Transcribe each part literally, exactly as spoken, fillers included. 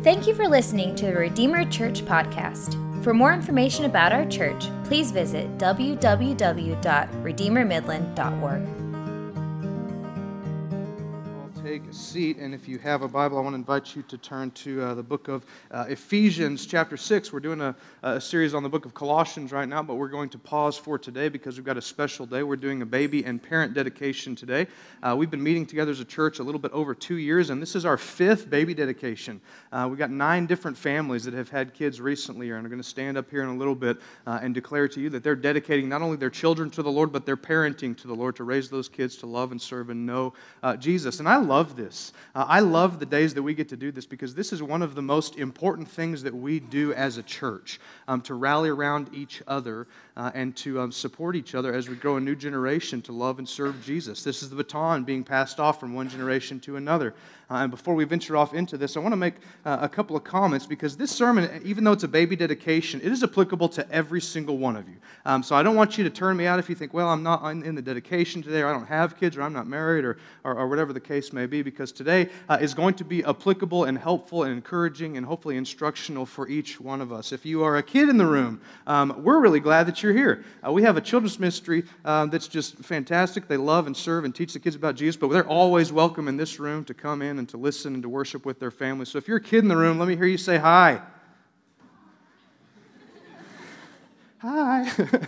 Thank you for listening to the Redeemer Church podcast. For more information about our church, please visit w w w dot redeemer midland dot org. Take a seat, and if you have a Bible, I want to invite you to turn to uh, the book of uh, Ephesians chapter six. We're doing a, a series on the book of Colossians right now, but we're going to pause for today because we've got a special day. We're doing a baby and parent dedication today. Uh, we've been meeting together as a church a little bit over two years, and this is our fifth baby dedication. Uh, we've got nine different families that have had kids recently, and are going to stand up here in a little bit uh, and declare to you that they're dedicating not only their children to the Lord, but their parenting to the Lord to raise those kids to love and serve and know uh, Jesus. And I love love this. Uh, I love the days that we get to do this because this is one of the most important things that we do as a church, um, to rally around each other uh, and to um, support each other as we grow a new generation to love and serve Jesus. This is the baton being passed off from one generation to another. Uh, and before we venture off into this, I want to make uh, a couple of comments because this sermon, even though it's a baby dedication, it is applicable to every single one of you. Um, so I don't want you to turn me out if you think, well, I'm not in the dedication today, or I don't have kids, or I'm not married, or, or, or whatever the case may be, because today uh, is going to be applicable and helpful and encouraging and hopefully instructional for each one of us. If you are a kid in the room, um, we're really glad that you're here. Uh, we have a children's ministry uh, that's just fantastic. They love and serve and teach the kids about Jesus, but they're always welcome in this room to come in and to listen and to worship with their families. So if you're a kid in the room, let me hear you say hi. Hi.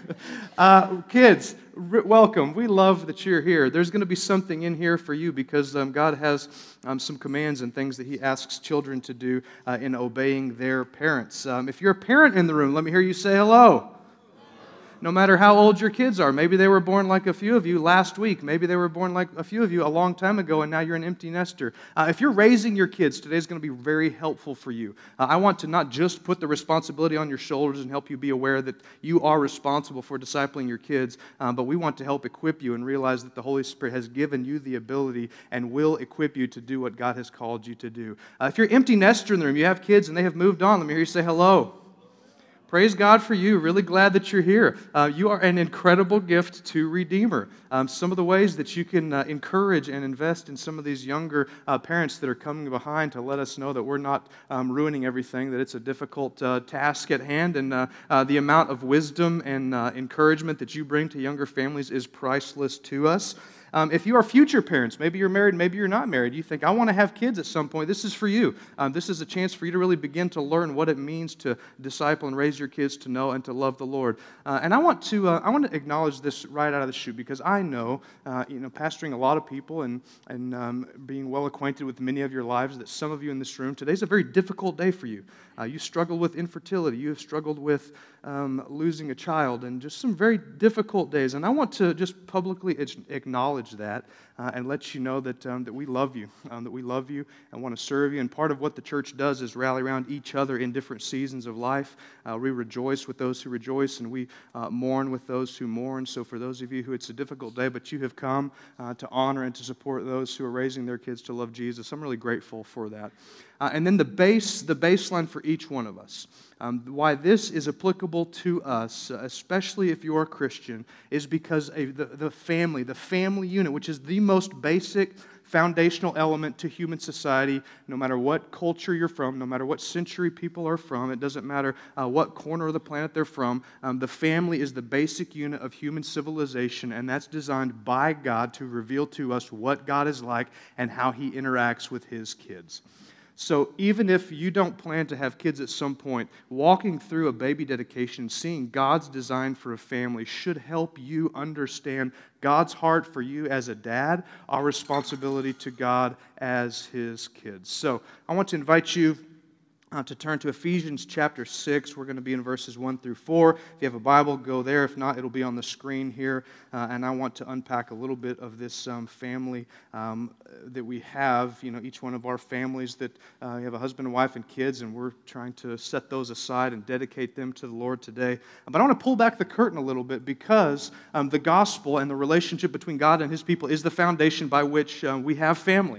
uh, kids, r- welcome. We love that you're here. There's going to be something in here for you because um, God has um, some commands and things that He asks children to do uh, in obeying their parents. Um, if you're a parent in the room, let me hear you say hello. No matter how old your kids are. Maybe they were born like a few of you last week. Maybe they were born like a few of you a long time ago, and now you're an empty nester. Uh, if you're raising your kids, today's going to be very helpful for you. Uh, I want to not just put the responsibility on your shoulders and help you be aware that you are responsible for discipling your kids, um, but we want to help equip you and realize that the Holy Spirit has given you the ability and will equip you to do what God has called you to do. Uh, if you're an empty nester in the room, you have kids and they have moved on, let me hear you say hello. Praise God for you. Really glad that you're here. Uh, you are an incredible gift to Redeemer. Um, some of the ways that you can uh, encourage and invest in some of these younger uh, parents that are coming behind to let us know that we're not um, ruining everything, that it's a difficult uh, task at hand, and uh, uh, the amount of wisdom and uh, encouragement that you bring to younger families is priceless to us. Um, if you are future parents, maybe you're married, maybe you're not married, you think, I want to have kids at some point, this is for you. Um, this is a chance for you to really begin to learn what it means to disciple and raise your kids to know and to love the Lord. Uh, and I want to uh, I want to acknowledge this right out of the chute because I know, uh, you know, pastoring a lot of people and, and um, being well acquainted with many of your lives, that some of you in this room, today's a very difficult day for you. Uh, you struggle with infertility, you have struggled with um, losing a child, and just some very difficult days. And I want to just publicly acknowledge that uh, and let you know that um, that we love you, um, that we love you and want to serve you. And part of what the church does is rally around each other in different seasons of life. Uh, we rejoice with those who rejoice, and we uh, mourn with those who mourn. So for those of you who it's a difficult day, but you have come uh, to honor and to support those who are raising their kids to love Jesus, I'm really grateful for that. Uh, and then the base, the baseline for each one of us, um, why this is applicable to us, uh, especially if you're a Christian, is because a, the, the family, the family unit, which is the most basic foundational element to human society, no matter what culture you're from, no matter what century people are from, it doesn't matter uh, what corner of the planet they're from, um, the family is the basic unit of human civilization, and that's designed by God to reveal to us what God is like and how He interacts with His kids. So even if you don't plan to have kids at some point, walking through a baby dedication, seeing God's design for a family should help you understand God's heart for you as a dad, our responsibility to God as His kids. So I want to invite you Uh, to turn to Ephesians chapter six. We're going to be in verses one through four. If you have a Bible, go there. If not, it'll be on the screen here. Uh, and I want to unpack a little bit of this um, family um, that we have. You know, each one of our families that uh, we have a husband and wife and kids, and we're trying to set those aside and dedicate them to the Lord today. But I want to pull back the curtain a little bit because um, the gospel and the relationship between God and His people is the foundation by which uh, we have family.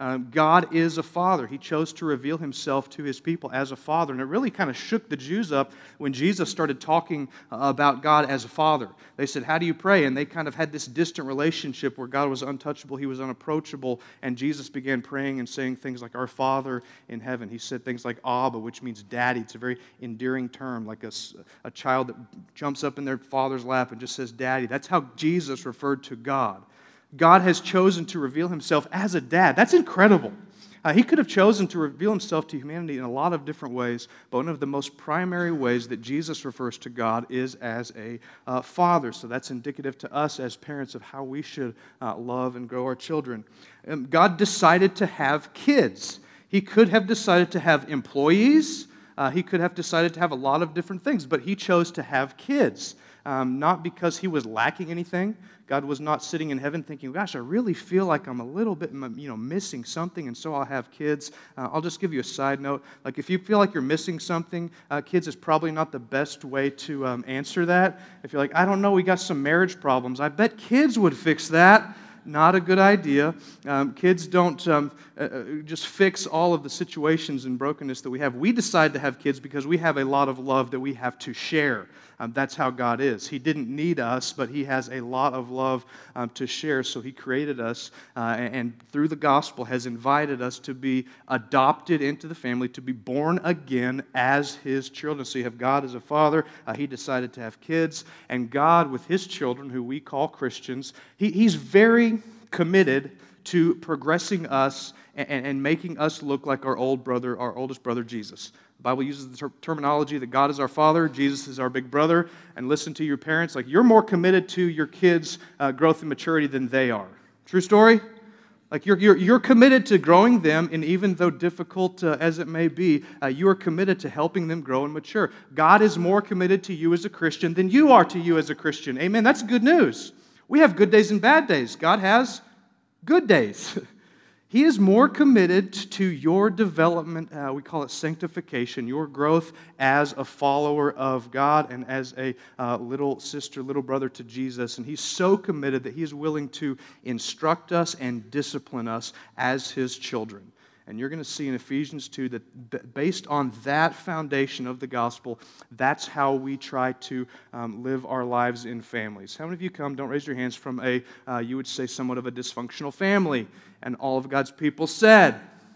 Um, God is a father. He chose to reveal himself to his people as a father. And it really kind of shook the Jews up when Jesus started talking uh, about God as a father. They said, how do you pray? And they kind of had this distant relationship where God was untouchable, he was unapproachable, and Jesus began praying and saying things like, our Father in heaven. He said things like Abba, which means daddy. It's a very endearing term, like a, a child that jumps up in their father's lap and just says daddy. That's how Jesus referred to God. God has chosen to reveal himself as a dad. That's incredible. Uh, he could have chosen to reveal himself to humanity in a lot of different ways, but one of the most primary ways that Jesus refers to God is as a uh, father. So that's indicative to us as parents of how we should uh, love and grow our children. Um, God decided to have kids. He could have decided to have employees. Uh, he could have decided to have a lot of different things, but he chose to have kids. Um, not because he was lacking anything. God was not sitting in heaven thinking, gosh, I really feel like I'm a little bit you know, missing something, and so I'll have kids. Uh, I'll just give you a side note. Like, if you feel like you're missing something, uh, kids is probably not the best way to um, answer that. If you're like, I don't know, we got some marriage problems, I bet kids would fix that. Not a good idea. Um, kids don't um, uh, just fix all of the situations and brokenness that we have. We decide to have kids because we have a lot of love that we have to share. Um, that's how God is. He didn't need us, but he has a lot of love um, to share. So he created us uh, and through the gospel has invited us to be adopted into the family, to be born again as his children. So you have God as a father. Uh, he decided to have kids. And God with his children, who we call Christians, he, he's very committed to progressing us and, and making us look like our old brother, our oldest brother, Jesus. The Bible uses the ter- terminology that God is our father, Jesus is our big brother, and listen to your parents. Like, you're more committed to your kids' uh, growth and maturity than they are. True story? Like, you're, you're, you're committed to growing them, and even though difficult uh, as it may be, uh, you are committed to helping them grow and mature. God is more committed to you as a Christian than you are to you as a Christian. Amen? That's good news. We have good days and bad days. God has good days. He is more committed to your development, uh, we call it sanctification, your growth as a follower of God and as a uh, little sister, little brother to Jesus. And he's so committed that he is willing to instruct us and discipline us as his children. And you're going to see in Ephesians two that based on that foundation of the gospel, that's how we try to um, live our lives in families. How many of you come, don't raise your hands, from a, uh, you would say, somewhat of a dysfunctional family? And all of God's people said,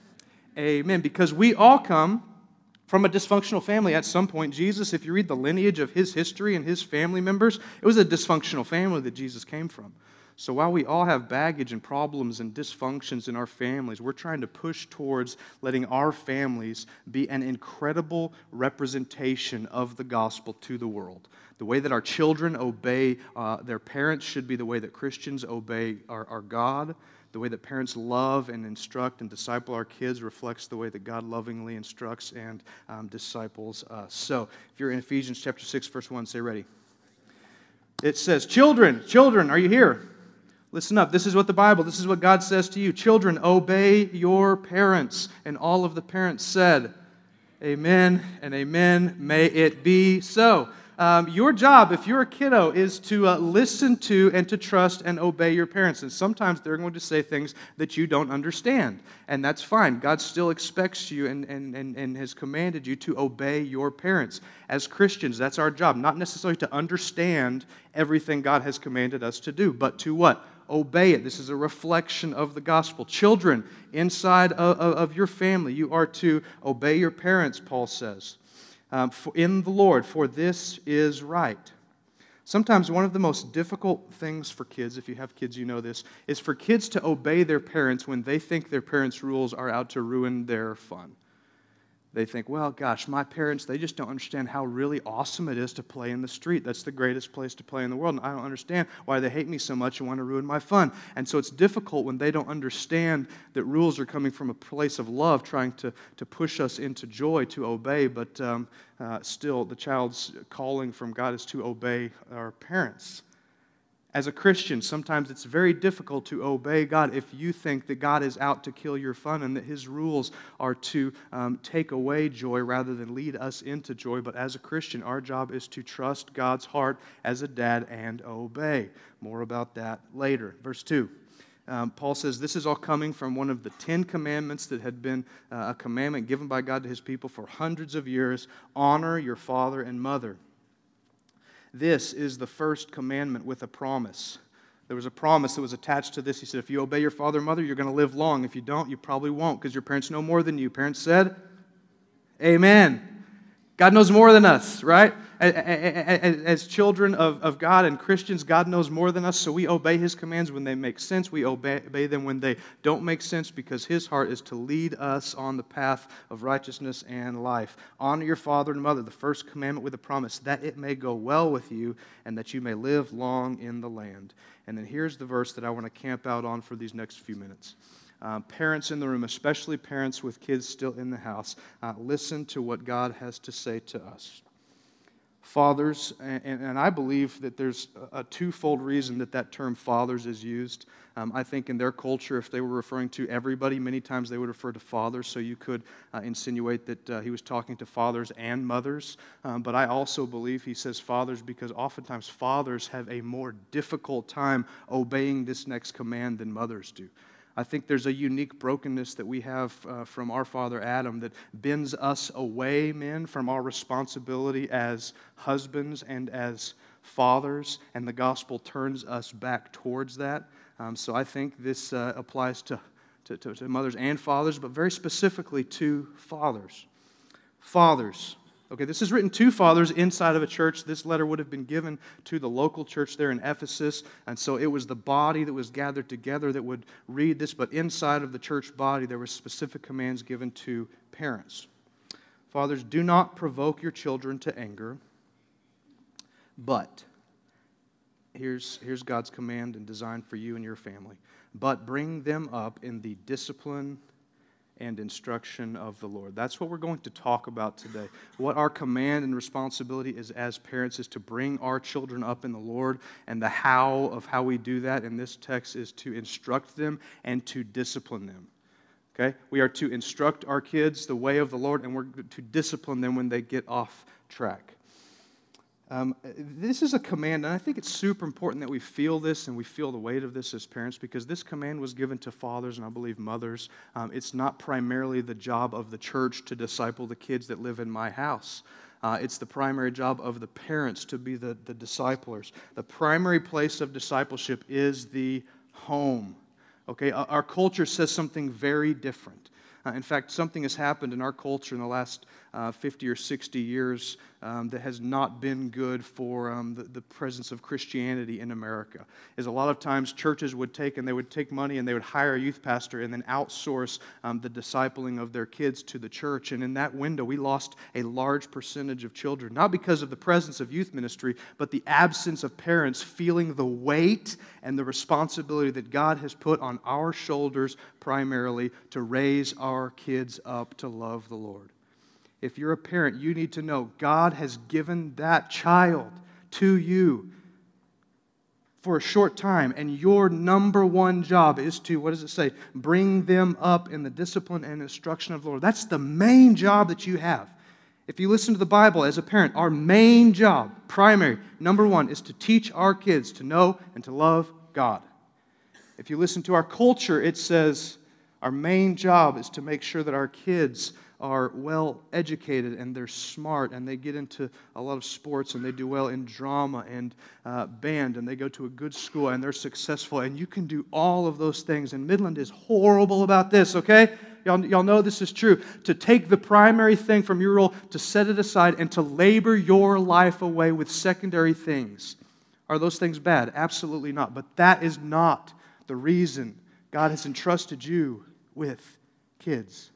amen. Because we all come from a dysfunctional family at some point. Jesus, if you read the lineage of his history and his family members, it was a dysfunctional family that Jesus came from. So while we all have baggage and problems and dysfunctions in our families, we're trying to push towards letting our families be an incredible representation of the gospel to the world. The way that our children obey uh, their parents should be the way that Christians obey our, our God. The way that parents love and instruct and disciple our kids reflects the way that God lovingly instructs and um, disciples us. So if you're in Ephesians chapter six, verse one, say ready. It says, children, children, are you here? Listen up. This is what the Bible, this is what God says to you. Children, obey your parents. And all of the parents said, amen and amen. May it be so. Um, your job, if you're a kiddo, is to uh, listen to and to trust and obey your parents. And sometimes they're going to say things that you don't understand. And that's fine. God still expects you and, and, and, and has commanded you to obey your parents. As Christians, that's our job. Not necessarily to understand everything God has commanded us to do, but to what? Obey it. This is a reflection of the gospel. Children, inside of, of your family, you are to obey your parents, Paul says. Um, for in the Lord, for this is right. Sometimes one of the most difficult things for kids, if you have kids, you know this, is for kids to obey their parents when they think their parents' rules are out to ruin their fun. They think, well, gosh, my parents, they just don't understand how really awesome it is to play in the street. That's the greatest place to play in the world, and I don't understand why they hate me so much and want to ruin my fun. And so it's difficult when they don't understand that rules are coming from a place of love, trying to, to push us into joy, to obey, but um, uh, still the child's calling from God is to obey our parents. As a Christian, sometimes it's very difficult to obey God if you think that God is out to kill your fun and that His rules are to um, take away joy rather than lead us into joy. But as a Christian, our job is to trust God's heart as a dad and obey. More about that later. Verse two. Um, Paul says this is all coming from one of the Ten Commandments that had been uh, a commandment given by God to his people for hundreds of years. Honor your father and mother. This is the first commandment with a promise. There was a promise that was attached to this. He said, if you obey your father and mother, you're going to live long. If you don't, you probably won't, because your parents know more than you. Parents said, amen. God knows more than us, right? As children of, of God and Christians, God knows more than us, so we obey His commands when they make sense. We obey, obey them when they don't make sense, because His heart is to lead us on the path of righteousness and life. Honor your father and mother, the first commandment with a promise, that it may go well with you and that you may live long in the land. And then here's the verse that I want to camp out on for these next few minutes. Um, parents in the room, especially parents with kids still in the house, uh, listen to what God has to say to us. Fathers, and, and I believe that there's a twofold reason that that term fathers is used. Um, I think in their culture, if they were referring to everybody, many times they would refer to fathers, so you could uh, insinuate that uh, he was talking to fathers and mothers. Um, but I also believe he says fathers because oftentimes fathers have a more difficult time obeying this next command than mothers do. I think there's a unique brokenness that we have uh, from our father Adam that bends us away, men, from our responsibility as husbands and as fathers, and the gospel turns us back towards that. Um, so I think this uh, applies to, to, to, to mothers and fathers, but very specifically to fathers. Fathers. Okay, this is written to fathers inside of a church. This letter would have been given to the local church there in Ephesus, and so it was the body that was gathered together that would read this, but inside of the church body there were specific commands given to parents. Fathers, do not provoke your children to anger, but, here's, here's God's command and design for you and your family, but bring them up in the discipline and instruction of the Lord. That's what we're going to talk about today. What our command and responsibility is as parents is to bring our children up in the Lord, and the how of how we do that in this text is to instruct them and to discipline them. Okay? We are to instruct our kids the way of the Lord, and we're to discipline them when they get off track. Um, this is a command, and I think it's super important that we feel this and we feel the weight of this as parents, because this command was given to fathers and I believe mothers. Um, it's not primarily the job of the church to disciple the kids that live in my house. Uh, it's the primary job of the parents to be the, the disciplers. The primary place of discipleship is the home. Okay, our culture says something very different. Uh, in fact, something has happened in our culture in the last uh, fifty or sixty years um, that has not been good for um, the, the presence of Christianity in America. Is a lot of times churches would take and they would take money and they would hire a youth pastor and then outsource um, the discipling of their kids to the church. And in that window, we lost a large percentage of children, not because of the presence of youth ministry, but the absence of parents feeling the weight and the responsibility that God has put on our shoulders primarily to raise our kids up to love the Lord. If you're a parent, you need to know God has given that child to you for a short time, and your number one job is to, what does it say? Bring them up in the discipline and instruction of the Lord. That's the main job that you have. If you listen to the Bible as a parent, our main job, primary, number one, is to teach our kids to know and to love God. If you listen to our culture, it says our main job is to make sure that our kids are well educated and they're smart and they get into a lot of sports and they do well in drama and uh, band and they go to a good school and they're successful, and you can do all of those things. And Midland is horrible about this, okay? Y'all, y'all know this is true. To take the primary thing from your role, to set it aside and to labor your life away with secondary things. Are those things bad? Absolutely not. But that is not the reason God has entrusted you with kids.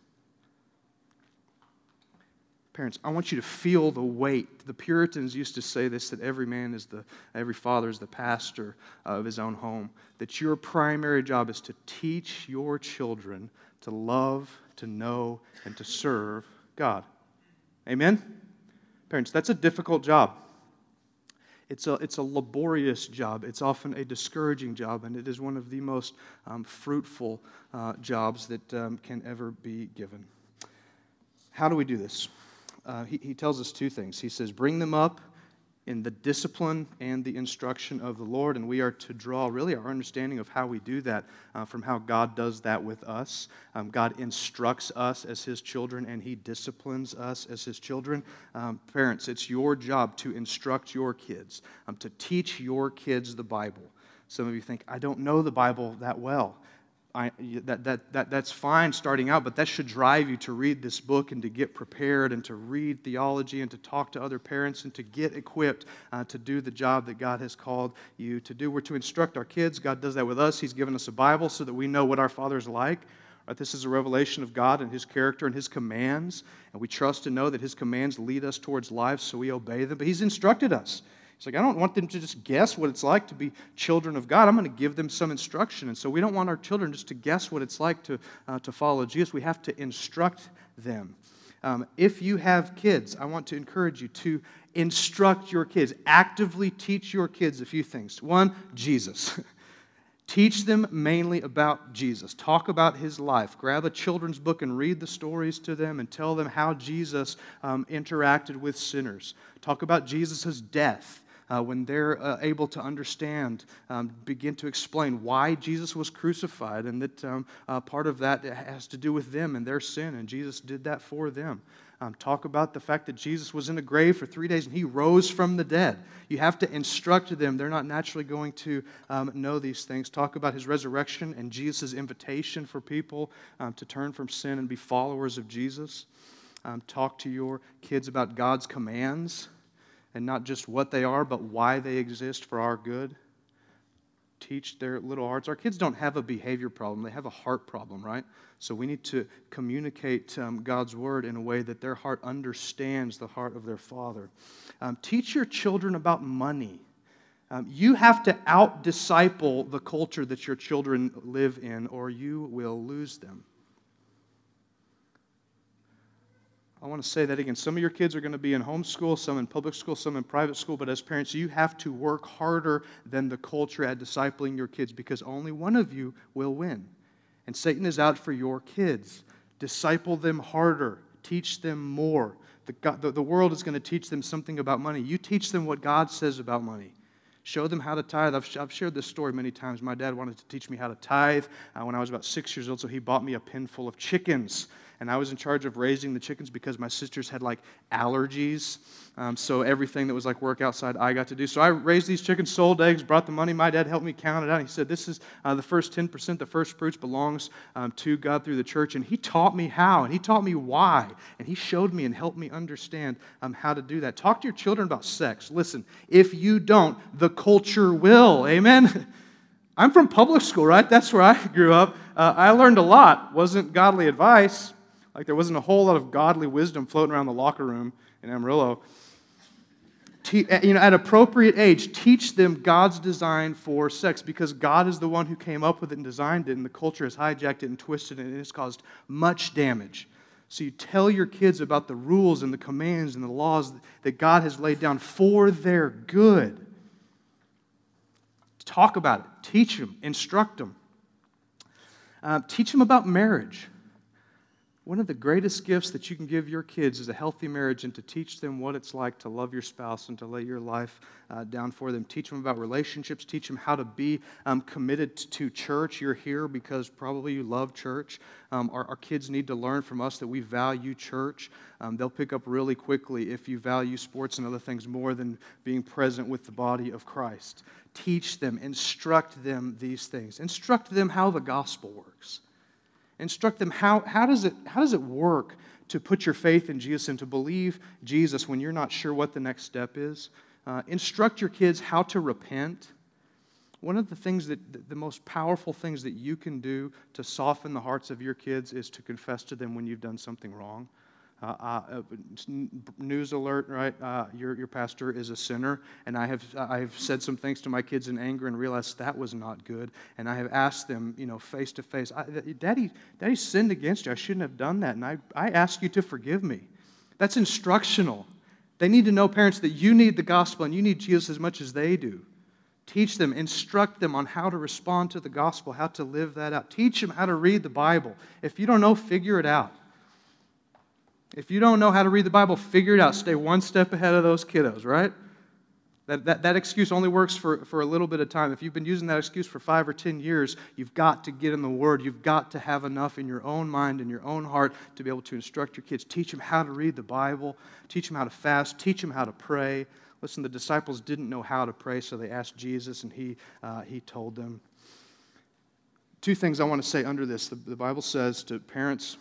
Parents, I want you to feel the weight. The Puritans used to say this, that every man is the, every father is the pastor of his own home. That your primary job is to teach your children to love, to know, and to serve God. Amen? Parents, that's a difficult job. It's a, it's a laborious job. It's often a discouraging job, and it is one of the most um, fruitful uh, jobs that um, can ever be given. How do we do this? Uh, he, he tells us two things. He says, bring them up in the discipline and the instruction of the Lord, and we are to draw really our understanding of how we do that uh, from how God does that with us. Um, God instructs us as His children, and He disciplines us as His children. Um, parents, it's your job to instruct your kids, um, to teach your kids the Bible. Some of you think, I don't know the Bible that well. I, that, that, that, that's fine starting out, but that should drive you to read this book and to get prepared and to read theology and to talk to other parents and to get equipped uh, to do the job that God has called you to do. We're to instruct our kids. God does that with us. He's given us a Bible so that we know what our Father's like. Right? This is a revelation of God and His character and His commands, and we trust and know that His commands lead us towards life, so we obey them. But He's instructed us. It's like, I don't want them to just guess what it's like to be children of God. I'm going to give them some instruction. And so we don't want our children just to guess what it's like to, uh, to follow Jesus. We have to instruct them. Um, if you have kids, I want to encourage you to instruct your kids. Actively teach your kids a few things. One, Jesus. Teach them mainly about Jesus. Talk about His life. Grab a children's book and read the stories to them and tell them how Jesus um, interacted with sinners. Talk about Jesus' death. Uh, when they're uh, able to understand, um, begin to explain why Jesus was crucified, and that um, uh, part of that has to do with them and their sin, and Jesus did that for them. Um, talk about the fact that Jesus was in the grave for three days and He rose from the dead. You have to instruct them. They're not naturally going to um, know these things. Talk about His resurrection and Jesus' invitation for people um, to turn from sin and be followers of Jesus. Um, talk to your kids about God's commands, and not just what they are, but why they exist for our good. Teach their little hearts. Our kids don't have a behavior problem. They have a heart problem, right? So we need to communicate um, God's Word in a way that their heart understands the heart of their Father. Um, teach your children about money. Um, you have to out-disciple the culture that your children live in, or you will lose them. I want to say that again. Some of your kids are going to be in homeschool, some in public school, some in private school, but as parents, you have to work harder than the culture at discipling your kids, because only one of you will win. And Satan is out for your kids. Disciple them harder. Teach them more. The, God, the, the world is going to teach them something about money. You teach them what God says about money. Show them how to tithe. I've, I've shared this story many times. My dad wanted to teach me how to tithe uh, when I was about six years old, so he bought me a pen full of chickens. And I was in charge of raising the chickens because my sisters had like allergies. Um, so everything that was like work outside, I got to do. So I raised these chickens, sold eggs, brought the money. My dad helped me count it out. He said, this is uh, the first ten percent, the first fruits belongs um, to God through the church. And he taught me how, and he taught me why. And he showed me and helped me understand um, how to do that. Talk to your children about sex. Listen, if you don't, the culture will. Amen? I'm from public school, right? That's where I grew up. Uh, I learned a lot. Wasn't godly advice. Like there wasn't a whole lot of godly wisdom floating around the locker room in Amarillo. Te- you know, at appropriate age, teach them God's design for sex, because God is the one who came up with it and designed it, and the culture has hijacked it and twisted it, and it's caused much damage. So you tell your kids about the rules and the commands and the laws that God has laid down for their good. Talk about it. Teach them. Instruct them. Uh, teach them about marriage. One of the greatest gifts that you can give your kids is a healthy marriage, and to teach them what it's like to love your spouse and to lay your life uh, down for them. Teach them about relationships. Teach them how to be um, committed to church. You're here because probably you love church. Um, our, our kids need to learn from us that we value church. Um, they'll pick up really quickly if you value sports and other things more than being present with the body of Christ. Teach them, instruct them these things. Instruct them how the gospel works. Instruct them how, how does it how does it work to put your faith in Jesus and to believe Jesus when you're not sure what the next step is. Uh, instruct your kids how to repent. One of the things that the most powerful things that you can do to soften the hearts of your kids is to confess to them when you've done something wrong. Uh, uh, news alert, right? Uh, your your pastor is a sinner, and I have I have said some things to my kids in anger and realized that was not good. And I have asked them, you know, face to face, Daddy, Daddy sinned against you. I shouldn't have done that, and I I ask you to forgive me. That's instructional. They need to know, parents, that you need the gospel and you need Jesus as much as they do. Teach them, instruct them on how to respond to the gospel, how to live that out. Teach them how to read the Bible. If you don't know, figure it out. If you don't know how to read the Bible, figure it out. Stay one step ahead of those kiddos, right? That, that, that excuse only works for, for a little bit of time. If you've been using that excuse for five or ten years, you've got to get in the Word. You've got to have enough in your own mind and your own heart to be able to instruct your kids. Teach them how to read the Bible. Teach them how to fast. Teach them how to pray. Listen, the disciples didn't know how to pray, so they asked Jesus, and He, uh, he told them. Two things I want to say under this. The, the Bible says to parents,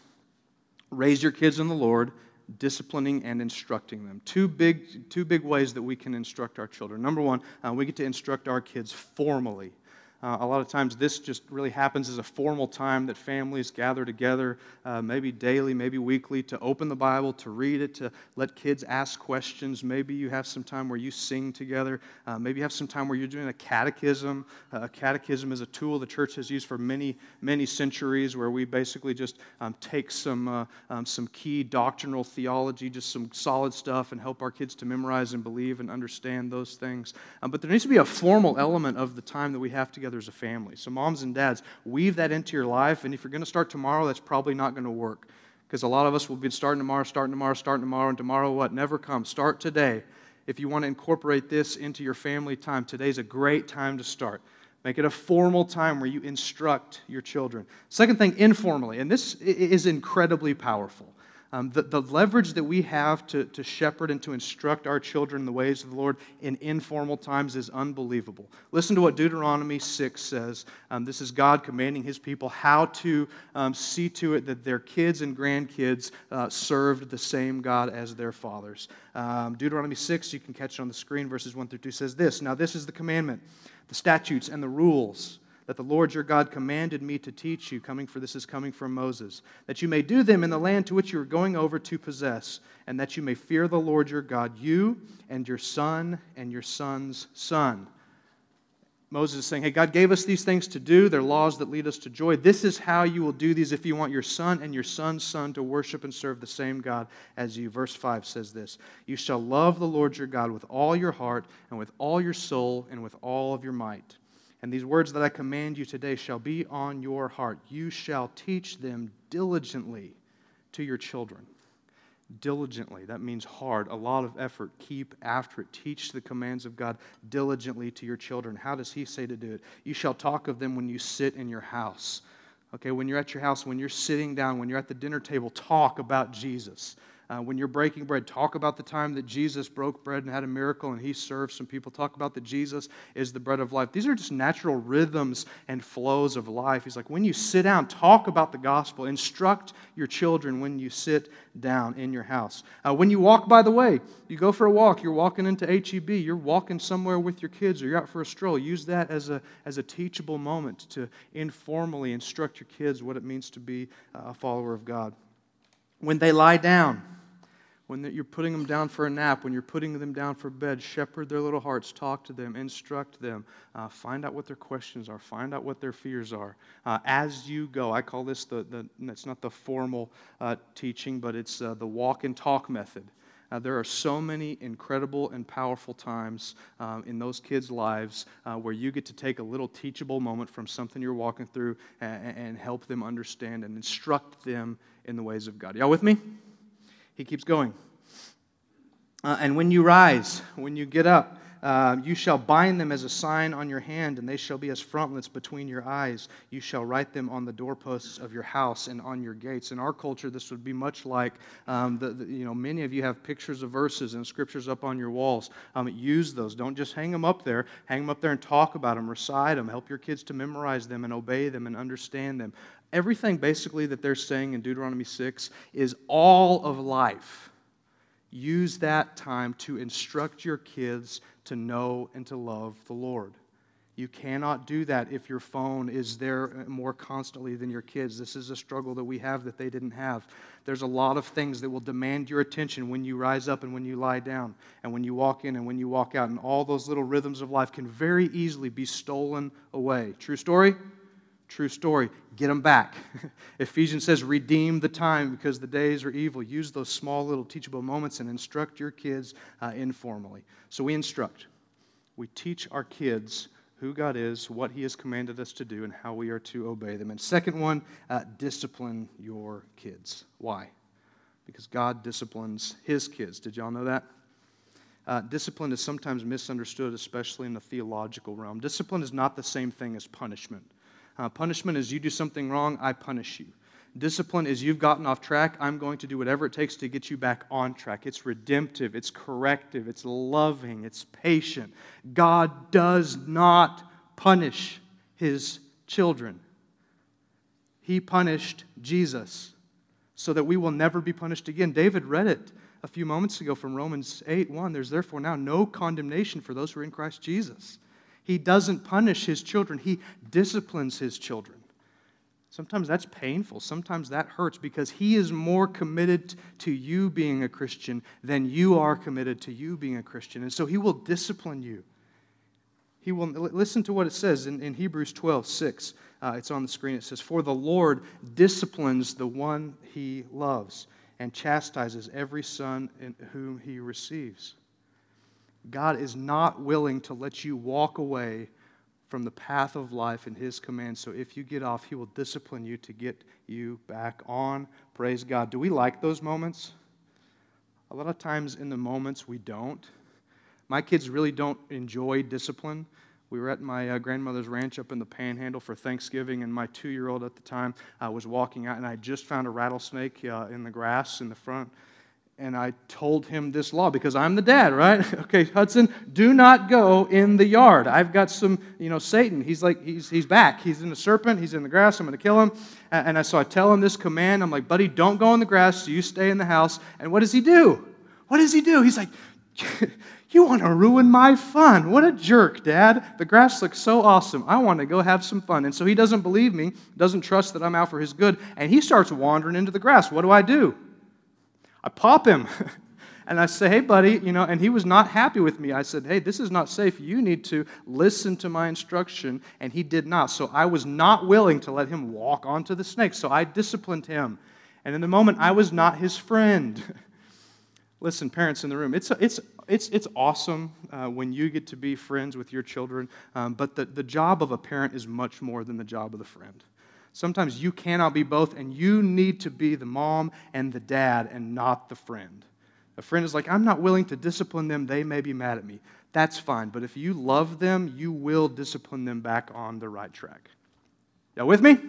raise your kids in the Lord, disciplining and instructing them. Two big, two big ways that we can instruct our children. Number one, uh, we get to instruct our kids formally. Uh, a lot of times this just really happens as a formal time that families gather together, uh, maybe daily, maybe weekly, to open the Bible, to read it, to let kids ask questions. Maybe you have some time where you sing together. Uh, maybe you have some time where you're doing a catechism. Uh, a catechism is a tool the church has used for many, many centuries, where we basically just um, take some, uh, um, some key doctrinal theology, just some solid stuff, and help our kids to memorize and believe and understand those things. Um, but there needs to be a formal element of the time that we have together as a family. So moms and dads, weave that into your life, and if you're going to start tomorrow, that's probably not going to work, because a lot of us will be starting tomorrow, starting tomorrow, starting tomorrow, and tomorrow what? Never comes. Start today. If you want to incorporate this into your family time, today's a great time to start. Make it a formal time where you instruct your children. Second thing, informally, and this is incredibly powerful. Um, the, the leverage that we have to, to shepherd and to instruct our children in the ways of the Lord in informal times is unbelievable. Listen to what Deuteronomy six says. Um, this is God commanding His people how to um, see to it that their kids and grandkids uh, served the same God as their fathers. Um, Deuteronomy six, you can catch it on the screen, verses one through two, says this. Now this is the commandment, the statutes and the rules that the Lord your God commanded me to teach you, coming for this is coming from Moses, that you may do them in the land to which you are going over to possess, and that you may fear the Lord your God, you and your son and your son's son. Moses is saying, hey, God gave us these things to do. They're laws that lead us to joy. This is how you will do these if you want your son and your son's son to worship and serve the same God as you. Verse five says this, you shall love the Lord your God with all your heart and with all your soul and with all of your might. And these words that I command you today shall be on your heart. You shall teach them diligently to your children. Diligently, that means hard, a lot of effort. Keep after it. Teach the commands of God diligently to your children. How does He say to do it? You shall talk of them when you sit in your house. Okay, when you're at your house, when you're sitting down, when you're at the dinner table, talk about Jesus. Uh, when you're breaking bread, talk about the time that Jesus broke bread and had a miracle and He served some people. Talk about that Jesus is the bread of life. These are just natural rhythms and flows of life. He's like, when you sit down, talk about the gospel. Instruct your children when you sit down in your house. Uh, when you walk by the way, you go for a walk, you're walking into H E B, you're walking somewhere with your kids, or you're out for a stroll. Use that as a, as a teachable moment to informally instruct your kids what it means to be a follower of God. When they lie down, when you're putting them down for a nap, when you're putting them down for bed, shepherd their little hearts, talk to them, instruct them, uh, find out what their questions are, find out what their fears are. Uh, as you go, I call this the, the it's not the formal uh, teaching, but it's uh, the walk and talk method. Uh, there are so many incredible and powerful times um, in those kids' lives uh, where you get to take a little teachable moment from something you're walking through and, and help them understand and instruct them in the ways of God. Y'all with me? He keeps going. Uh, and when you rise, when you get up, uh, you shall bind them as a sign on your hand, and they shall be as frontlets between your eyes. You shall write them on the doorposts of your house and on your gates. In our culture, this would be much like, um, the, the, you know, many of you have pictures of verses and scriptures up on your walls. Um, use those. Don't just hang them up there. Hang them up there and talk about them, recite them, help your kids to memorize them and obey them and understand them. Everything basically that they're saying in Deuteronomy six is all of life. Use that time to instruct your kids to know and to love the Lord. You cannot do that if your phone is there more constantly than your kids. This is a struggle that we have that they didn't have. There's a lot of things that will demand your attention when you rise up and when you lie down and when you walk in and when you walk out. And all those little rhythms of life can very easily be stolen away. True story? True story. Get them back. Ephesians says, redeem the time because the days are evil. Use those small little teachable moments and instruct your kids uh, informally. So we instruct. We teach our kids who God is, what He has commanded us to do, and how we are to obey them. And second one, uh, discipline your kids. Why? Because God disciplines His kids. Did y'all know that? uh, discipline is sometimes misunderstood, especially in the theological realm. Discipline is not the same thing as punishment. Uh, punishment is you do something wrong, I punish you. Discipline is you've gotten off track, I'm going to do whatever it takes to get you back on track. It's redemptive, it's corrective, it's loving, it's patient. God does not punish His children. He punished Jesus so that we will never be punished again. David read it a few moments ago from Romans eight one. There's therefore now no condemnation for those who are in Christ Jesus. He doesn't punish His children. He disciplines His children. Sometimes that's painful. Sometimes that hurts because He is more committed to you being a Christian than you are committed to you being a Christian. And so He will discipline you. He will listen to what it says in, in Hebrews twelve six. Uh, it's on the screen. It says, "For the Lord disciplines the one He loves and chastises every son in whom He receives." God is not willing to let you walk away from the path of life and His commands. So if you get off, He will discipline you to get you back on. Praise God. Do we like those moments? A lot of times in the moments we don't. My kids really don't enjoy discipline. We were at my uh, grandmother's ranch up in the Panhandle for Thanksgiving, and my two-year-old at the time uh, was walking out, and I just found a rattlesnake uh, in the grass in the front. And I told him this law because I'm the dad, right? Okay, Hudson, do not go in the yard. I've got some, you know, Satan. He's like, he's he's back. He's in the serpent. He's in the grass. I'm going to kill him. And I, so I tell him this command. I'm like, buddy, don't go in the grass. So you stay in the house. And what does he do? What does he do? He's like, you want to ruin my fun. What a jerk, Dad. The grass looks so awesome. I want to go have some fun. And so he doesn't believe me, doesn't trust that I'm out for his good, and he starts wandering into the grass. What do I do? I pop him, and I say, hey, buddy, you know, and he was not happy with me. I said, hey, this is not safe. You need to listen to my instruction, and he did not. So I was not willing to let him walk onto the snake, so I disciplined him. And in the moment, I was not his friend. Listen, parents in the room, it's it's it's it's awesome uh, when you get to be friends with your children, um, but the, the job of a parent is much more than the job of the friend. Sometimes you cannot be both, and you need to be the mom and the dad and not the friend. A friend is like, I'm not willing to discipline them. They may be mad at me. That's fine. But if you love them, you will discipline them back on the right track. Y'all with me?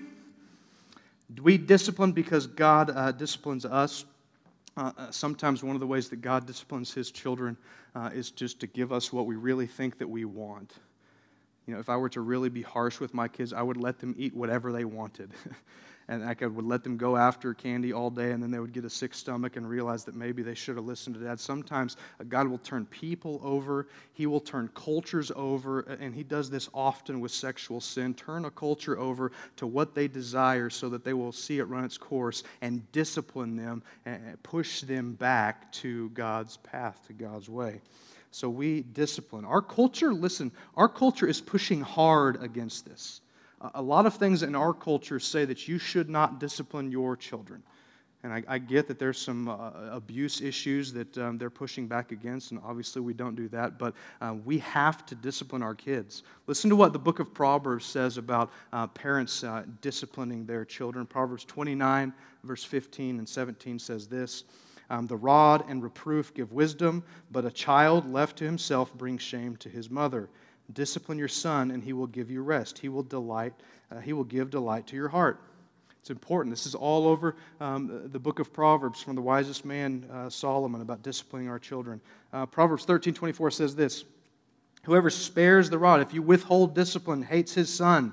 We discipline because God uh, disciplines us. Uh, sometimes one of the ways that God disciplines His children uh, is just to give us what we really think that we want. You know, if I were to really be harsh with my kids, I would let them eat whatever they wanted. And I would let them go after candy all day, and then they would get a sick stomach and realize that maybe they should have listened to Dad. Sometimes God will turn people over. He will turn cultures over, and He does this often with sexual sin. Turn a culture over to what they desire so that they will see it run its course and discipline them and push them back to God's path, to God's way. So we discipline. Our culture, listen, our culture is pushing hard against this. A lot of things in our culture say that you should not discipline your children. And I, I get that there's some uh, abuse issues that um, they're pushing back against, and obviously we don't do that, but uh, we have to discipline our kids. Listen to what the book of Proverbs says about uh, parents uh, disciplining their children. Proverbs twenty-nine, verse fifteen and seventeen says this, um, the rod and reproof give wisdom, but a child left to himself brings shame to his mother. Discipline your son, and he will give you rest. He will delight. Uh, he will give delight to your heart. It's important. This is all over um, the book of Proverbs from the wisest man, uh, Solomon, about disciplining our children. Uh, Proverbs thirteen twenty-four says this, whoever spares the rod, if you withhold discipline, hates his son.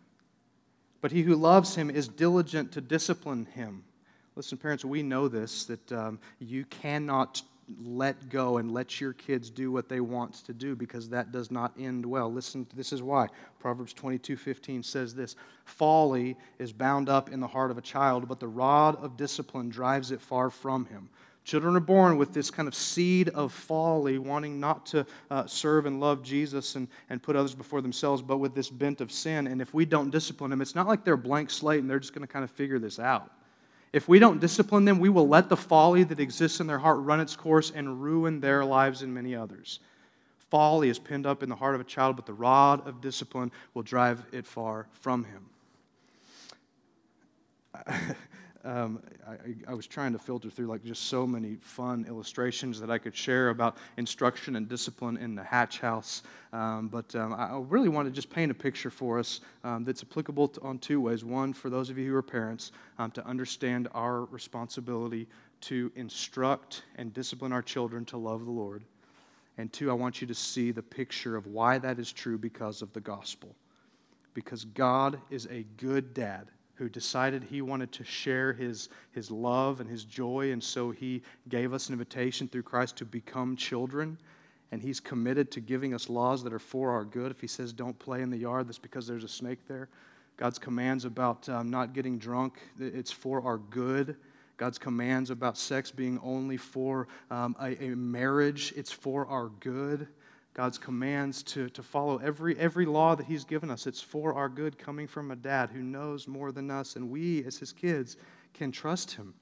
But he who loves him is diligent to discipline him. Listen, parents, we know this, that um, you cannot let go and let your kids do what they want to do, because that does not end well. Listen, this is why. Proverbs twenty-two fifteen says this, folly is bound up in the heart of a child, but the rod of discipline drives it far from him. Children are born with this kind of seed of folly, wanting not to uh, serve and love Jesus and, and put others before themselves, but with this bent of sin. And if we don't discipline them, it's not like they're a blank slate and they're just going to kind of figure this out. If we don't discipline them, we will let the folly that exists in their heart run its course and ruin their lives and many others. Folly is pinned up in the heart of a child, but the rod of discipline will drive it far from him. um, I, I was trying to filter through like just so many fun illustrations that I could share about instruction and discipline in the Hatch House. Um, but um, I really want to just paint a picture for us um, that's applicable to, on two ways. One, for those of you who are parents, um, to understand our responsibility to instruct and discipline our children to love the Lord. And two, I want you to see the picture of why that is true because of the gospel. Because God is a good dad who decided he wanted to share his, his love and his joy, and so he gave us an invitation through Christ to become children, and he's committed to giving us laws that are for our good. If he says don't play in the yard, that's because there's a snake there. God's commands about um, not getting drunk, it's for our good. God's commands about sex being only for um, a, a marriage, it's for our good. God's commands to, to follow every, every law that he's given us, it's for our good, coming from a dad who knows more than us, and we, as his kids, can trust him.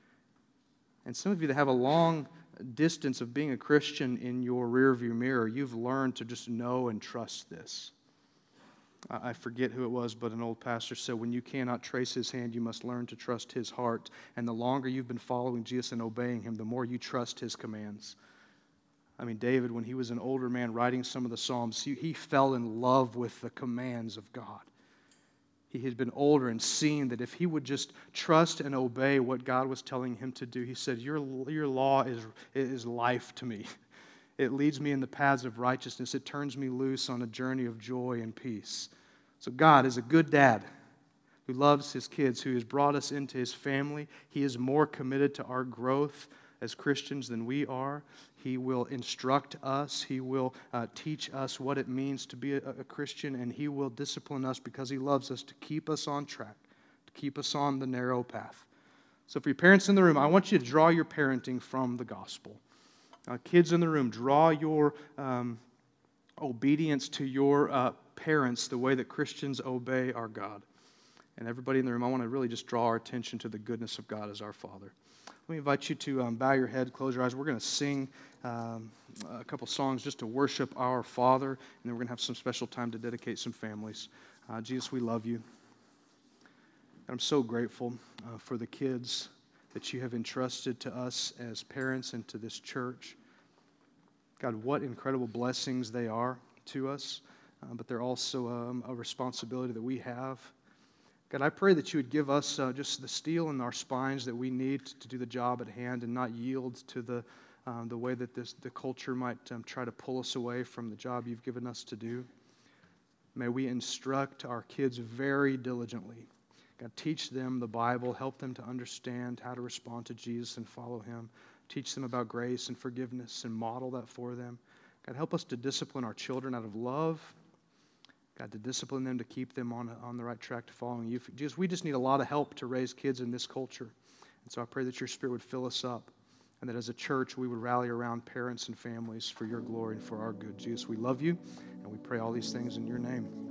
And some of you that have a long distance of being a Christian in your rearview mirror, you've learned to just know and trust this. I forget who it was, but an old pastor said, when you cannot trace his hand, you must learn to trust his heart. And the longer you've been following Jesus and obeying him, the more you trust his commands. I mean, David, when he was an older man writing some of the Psalms, he, he fell in love with the commands of God. He had been older and seen that if he would just trust and obey what God was telling him to do, he said, your, your law is, is life to me. It leads me in the paths of righteousness. It turns me loose on a journey of joy and peace. So God is a good dad who loves his kids, who has brought us into his family. He is more committed to our growth as Christians than we are. He will instruct us. He will uh, teach us what it means to be a, a Christian, and he will discipline us because he loves us to keep us on track, to keep us on the narrow path. So for your parents in the room, I want you to draw your parenting from the gospel. Uh, kids in the room, draw your um, obedience to your uh, parents the way that Christians obey our God. And everybody in the room, I want to really just draw our attention to the goodness of God as our Father. Let me invite you to um, bow your head, close your eyes. We're going to sing um, a couple songs just to worship our Father, and then we're going to have some special time to dedicate some families. Uh, Jesus, we love you. I'm so grateful uh, for the kids that you have entrusted to us as parents and to this church. God, what incredible blessings they are to us, uh, but they're also um, a responsibility that we have. God, I pray that you would give us uh, just the steel in our spines that we need to do the job at hand and not yield to the um, the way that this, the culture might um, try to pull us away from the job you've given us to do. May we instruct our kids very diligently. God, teach them the Bible. Help them to understand how to respond to Jesus and follow him. Teach them about grace and forgiveness and model that for them. God, help us to discipline our children out of love. God, to discipline them, to keep them on, on the right track to following you. Jesus, we just need a lot of help to raise kids in this culture. And so I pray that your Spirit would fill us up and that as a church we would rally around parents and families for your glory and for our good. Jesus, we love you and we pray all these things in your name.